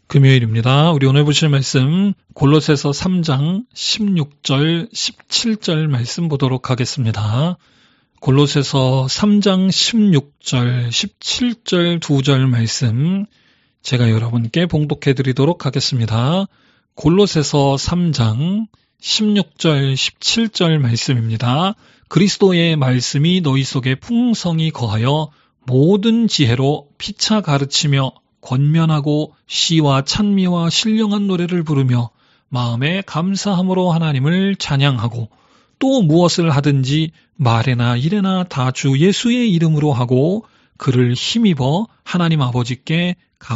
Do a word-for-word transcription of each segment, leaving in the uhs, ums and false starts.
금요일입니다. 우리 오늘 보실 말씀 골로새서 삼 장 십육 절, 십칠 절 말씀 보도록 하겠습니다. 골로새서 삼 장 십육 절, 십칠 절 두 절 말씀 제가 여러분께 봉독해 드리도록 하겠습니다. 골로새서 삼 장 십육 절, 십칠 절 말씀입니다. 그리스도의 말씀이 너희 속에 풍성히 거하여 모든 지혜로 피차 가르치며 권면하고 시와 찬미와 신령한 노래를 부르며 마음에 감사함으로 하나님을 찬양하고 또 무엇을 하든지 말에나 일에나 다 주 예수의 이름으로 하고 그를 힘입어 하나님 아버지께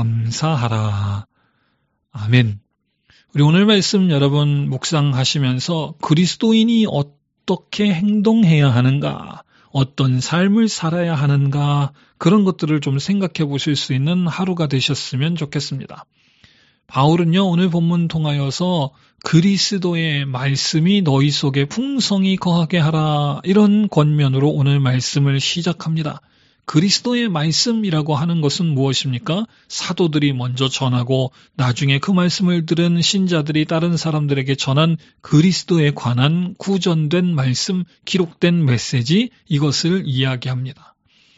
감사하라. 아멘. 우리 오늘 말씀 여러분 묵상하시면서 그리스도인이 어떻게 행동해야 하는가, 어떤 삶을 살아야 하는가, 그런 것들을 좀 생각해 보실 수 있는 하루가 되셨으면 좋겠습니다. 바울은요, 오늘 본문 통하여서 그리스도의 말씀이 너희 속에 풍성히 거하게 하라, 이런 권면으로 오늘 말씀을 시작합니다. 그리스도의 말씀이라고 하는 것은 무엇입니까? 사도들이 먼저 전하고 나중에 그 말씀을 들은 신자들이 다른 사람들에게 전한 그리스도에 관한 구전된 말씀, 기록된 메시지, 이것을 이야기합니다.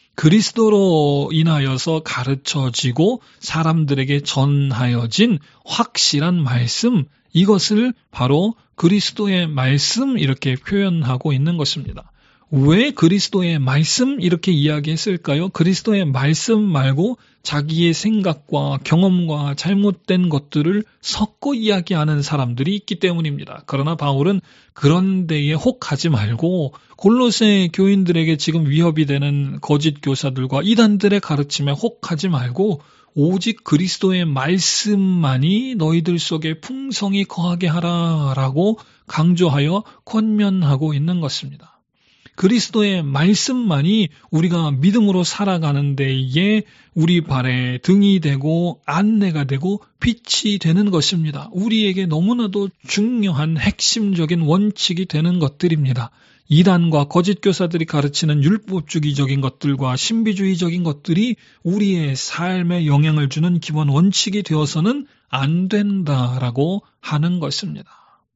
그리스도로 인하여서 가르쳐지고 사람들에게 전하여진 확실한 말씀, 이것을 바로 그리스도의 말씀 이렇게 표현하고 있는 것입니다. 왜 그리스도의 말씀 이렇게 이야기했을까요? 그리스도의 말씀 말고 자기의 생각과 경험과 잘못된 것들을 섞어 이야기하는 사람들이 있기 때문입니다. 그러나 바울은 그런 데에 혹하지 말고 골로새 교인들에게 지금 위협이 되는 거짓 교사들과 이단들의 가르침에 혹하지 말고 오직 그리스도의 말씀만이 너희들 속에 풍성히 거하게 하라라고 강조하여 권면하고 있는 것입니다. 그리스도의 말씀만이 우리가 믿음으로 살아가는 데에 우리 발에 등이 되고 안내가 되고 빛이 되는 것입니다. 우리에게 너무나도 중요한 핵심적인 원칙이 되는 것들입니다. 이단과 거짓 교사들이 가르치는 율법주의적인 것들과 신비주의적인 것들이 우리의 삶에 영향을 주는 기본 원칙이 되어서는 안 된다라고 하는 것입니다.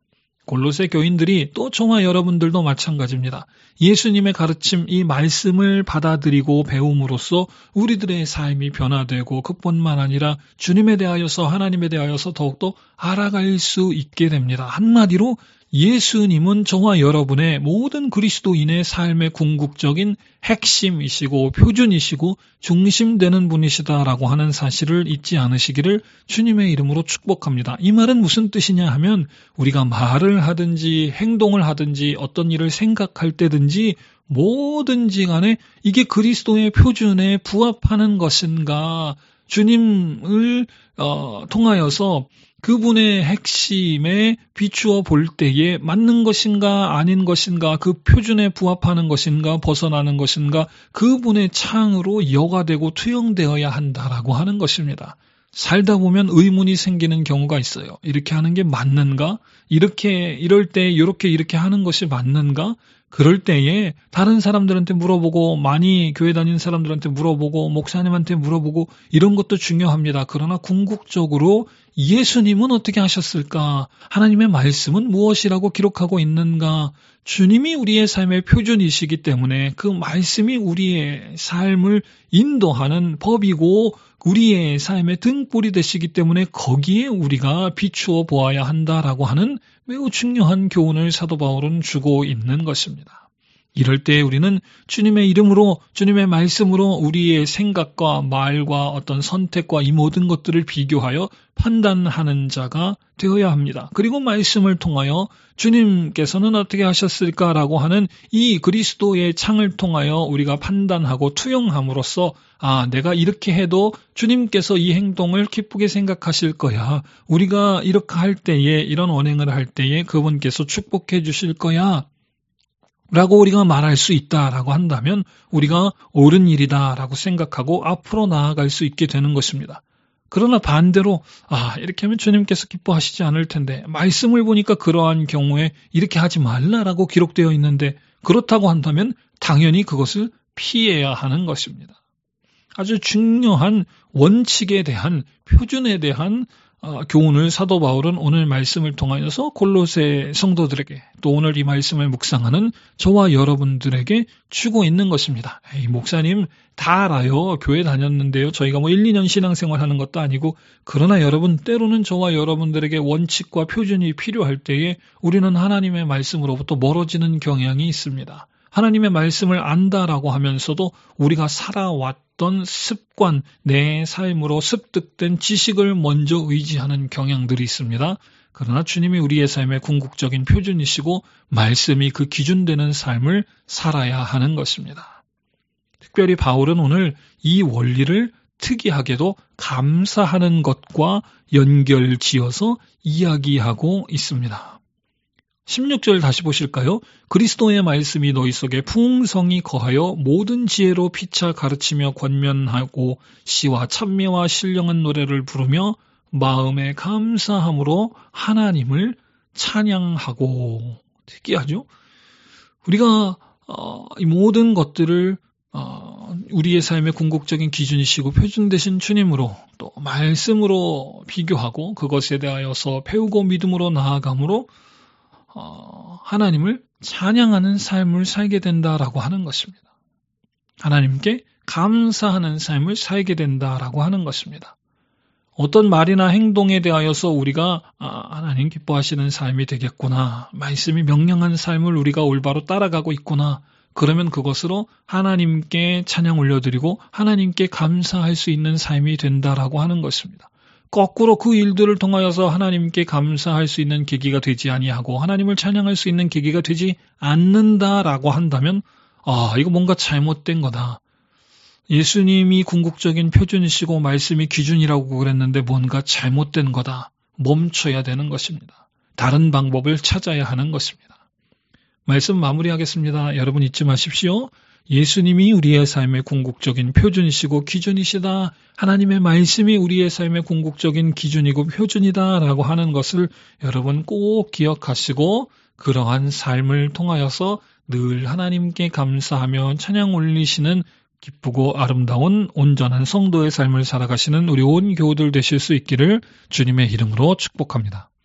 골로새 교인들이 또 저와 여러분들도 마찬가지입니다. 예수님의 가르침, 이 말씀을 받아들이고 배움으로써 우리들의 삶이 변화되고 그뿐만 아니라 주님에 대하여서 하나님에 대하여서 더욱더 알아갈 수 있게 됩니다. 한마디로 예수님은 저와 여러분의 모든 그리스도인의 삶의 궁극적인 핵심이시고 표준이시고 중심되는 분이시다라고 하는 사실을 잊지 않으시기를 주님의 이름으로 축복합니다. 이 말은 무슨 뜻이냐 하면 우리가 말을 하든지 행동을 하든지 어떤 일을 생각할 때든지 뭐든지 간에 이게 그리스도의 표준에 부합하는 것인가, 주님을 어, 통하여서 그분의 핵심에 비추어 볼 때에 맞는 것인가 아닌 것인가, 그 표준에 부합하는 것인가 벗어나는 것인가, 그분의 창으로 여과되고 투영되어야 한다라고 하는 것입니다. 살다 보면 의문이 생기는 경우가 있어요. 이렇게 하는 게 맞는가? 이렇게 이럴 때 이렇게 이렇게 하는 것이 맞는가? 그럴 때에 다른 사람들한테 물어보고, 많이 교회 다니는 사람들한테 물어보고, 목사님한테 물어보고, 이런 것도 중요합니다. 그러나 궁극적으로 예수님은 어떻게 하셨을까? 하나님의 말씀은 무엇이라고 기록하고 있는가? 주님이 우리의 삶의 표준이시기 때문에 그 말씀이 우리의 삶을 인도하는 법이고 우리의 삶의 등불이 되시기 때문에 거기에 우리가 비추어 보아야 한다라고 하는 매우 중요한 교훈을 사도 바울은 주고 있는 것입니다. 이럴 때 우리는 주님의 이름으로, 주님의 말씀으로 우리의 생각과 말과 어떤 선택과 이 모든 것들을 비교하여 판단하는 자가 되어야 합니다. 그리고 말씀을 통하여 주님께서는 어떻게 하셨을까라고 하는 이 그리스도의 창을 통하여 우리가 판단하고 투영함으로써, 아, 내가 이렇게 해도 주님께서 이 행동을 기쁘게 생각하실 거야. 우리가 이렇게 할 때에, 이런 언행을 할 때에 그분께서 축복해 주실 거야. 라고 우리가 말할 수 있다라고 한다면 우리가 옳은 일이다라고 생각하고 앞으로 나아갈 수 있게 되는 것입니다. 그러나 반대로 아 이렇게 하면 주님께서 기뻐하시지 않을 텐데, 말씀을 보니까 그러한 경우에 이렇게 하지 말라라고 기록되어 있는데, 그렇다고 한다면 당연히 그것을 피해야 하는 것입니다. 아주 중요한 원칙에 대한, 표준에 대한 어, 교훈을 사도 바울은 오늘 말씀을 통하여서 골로새 성도들에게, 또 오늘 이 말씀을 묵상하는 저와 여러분들에게 주고 있는 것입니다. 에이, 목사님 다 알아요. 교회 다녔는데요. 저희가 뭐 일, 이 년 신앙생활 하는 것도 아니고. 그러나 여러분, 때로는 저와 여러분들에게 원칙과 표준이 필요할 때에 우리는 하나님의 말씀으로부터 멀어지는 경향이 있습니다. 하나님의 말씀을 안다라고 하면서도 우리가 살아왔던 습관, 내 삶으로 습득된 지식을 먼저 의지하는 경향들이 있습니다. 그러나 주님이 우리의 삶의 궁극적인 표준이시고 말씀이 그 기준되는 삶을 살아야 하는 것입니다. 특별히 바울은 오늘 이 원리를 특이하게도 감사하는 것과 연결지어서 이야기하고 있습니다. 십육 절 다시 보실까요? 그리스도의 말씀이 너희 속에 풍성히 거하여 모든 지혜로 피차 가르치며 권면하고 시와 찬미와 신령한 노래를 부르며 마음에 감사함으로 하나님을 찬양하고. 특이하죠? 우리가 어, 이 모든 것들을 어, 우리의 삶의 궁극적인 기준이시고 표준 되신 주님으로, 또 말씀으로 비교하고 그것에 대하여서 배우고 믿음으로 나아감으로 어, 하나님을 찬양하는 삶을 살게 된다라고 하는 것입니다. 하나님께 감사하는 삶을 살게 된다라고 하는 것입니다. 어떤 말이나 행동에 대하여서 우리가 아, 하나님 기뻐하시는 삶이 되겠구나, 말씀이 명령한 삶을 우리가 올바로 따라가고 있구나, 그러면 그것으로 하나님께 찬양 올려드리고 하나님께 감사할 수 있는 삶이 된다라고 하는 것입니다. 거꾸로 그 일들을 통하여서 하나님께 감사할 수 있는 계기가 되지 아니하고 하나님을 찬양할 수 있는 계기가 되지 않는다라고 한다면, 아, 이거 뭔가 잘못된 거다. 예수님이 궁극적인 표준이시고 말씀이 기준이라고 그랬는데 뭔가 잘못된 거다. 멈춰야 되는 것입니다. 다른 방법을 찾아야 하는 것입니다. 말씀 마무리하겠습니다. 여러분 잊지 마십시오. 예수님이 우리의 삶의 궁극적인 표준이시고 기준이시다. 하나님의 말씀이 우리의 삶의 궁극적인 기준이고 표준이다 라고 하는 것을 여러분 꼭 기억하시고, 그러한 삶을 통하여서 늘 하나님께 감사하며 찬양 올리시는 기쁘고 아름다운 온전한 성도의 삶을 살아가시는 우리 온 교우들 되실 수 있기를 주님의 이름으로 축복합니다.